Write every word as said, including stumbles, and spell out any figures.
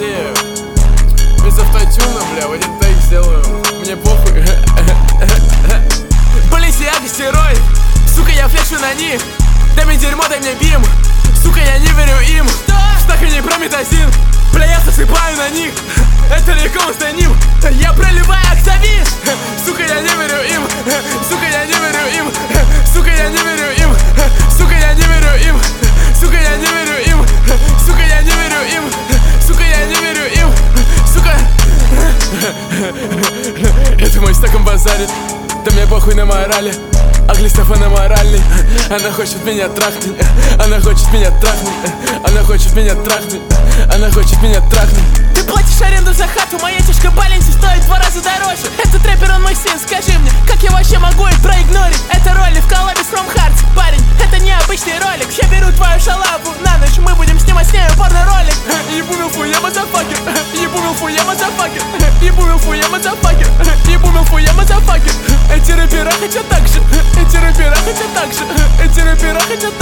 подожди. Без автотюна, бля, в один тейк сделаю. Мне похуй. Полиция, стероид. Сука, я флекшу на них. Дай мне дерьмо, дай мне бим. Сука, я не верю им. Что? Так и не прометазин. Бля, я засыпаю на них. Это легко станим. Я проливаю октавин. Сука, я не верю им. Сука, я не верю им. Сука, я не верю им. Сука, я не верю им. Сука, я не верю им. Сука, я не верю им. Сука, я не верю им. Сука. Это мой стакан базарит. Да мне похуй на морали. А Глистефана моральный. Она хочет меня трахнуть. Она хочет меня трахнуть. Она хочет меня трахнуть. Она хочет меня трахнуть. Ты платишь аренду за хату, моя тяжка Баленси стоит в два раза дороже. Этот рэпер, он мой сын, скажи мне, как я вообще могу их проигнорить? Это роли в коллабе с From Hearts, парень, это необычный ролик. Я беру твою шалаву на ночь, мы будем снимать с ней порно-ролик. Ебу милфу, я мазафакер. Ебу милфу, я мазафакер. Ебу милфу, я мазафакер. Ебу милфу, я мазафакер. Эти рэпера хотят так же. Эти рэпера хотят так же. Эти рэпера хотят так же.